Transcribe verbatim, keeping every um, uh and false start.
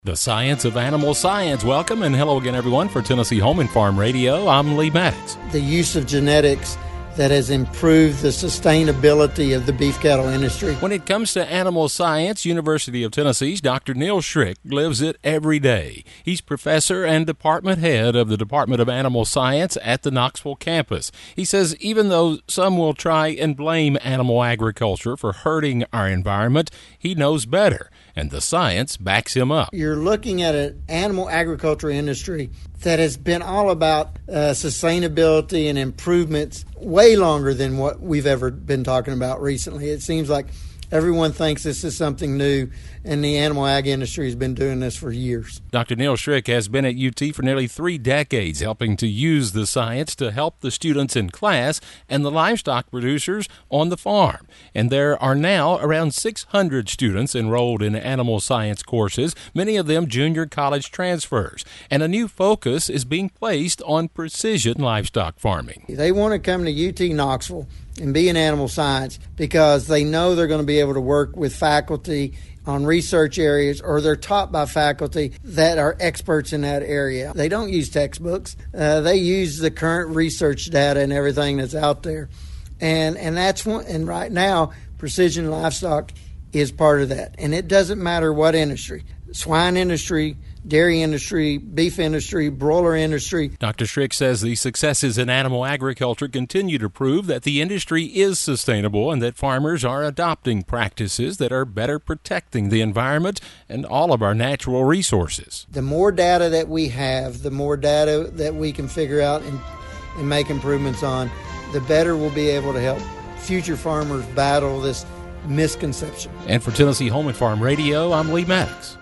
The Science of Animal Science. Welcome and hello again, everyone, for Tennessee Home and Farm Radio. I'm Lee Maddox. The use of genetics that has improved the sustainability of the beef cattle industry. When it comes to animal science, University of Tennessee's Doctor Neil Schrick lives it every day. He's professor and department head of the Department of Animal Science at the Knoxville campus. He says even though some will try and blame animal agriculture for hurting our environment, he knows better, and the science backs him up. You're looking at an animal agriculture industry that has been all about uh, sustainability and improvements way longer than what we've ever been talking about recently. It seems like everyone thinks this is something new, and the animal ag industry has been doing this for years. Doctor Neil Schrick has been at U T for nearly three decades, helping to use the science to help the students in class and the livestock producers on the farm. And there are now around six hundred students enrolled in animal science courses, many of them junior college transfers. And a new focus is being placed on precision livestock farming. They want to come to U T Knoxville and be in animal science because they know they're going to be able to work with faculty on research areas, or they're taught by faculty that are experts in that area. They don't use textbooks. Uh, they use the current research data and everything that's out there. And and that's one, and right now, precision livestock is part of that. And it doesn't matter what industry, swine industry, dairy industry, beef industry, broiler industry. Doctor Schrick says the successes in animal agriculture continue to prove that the industry is sustainable and that farmers are adopting practices that are better protecting the environment and all of our natural resources. The more data that we have, the more data that we can figure out and, and make improvements on, the better we'll be able to help future farmers battle this misconception. And for Tennessee Home and Farm Radio, I'm Lee Maddox.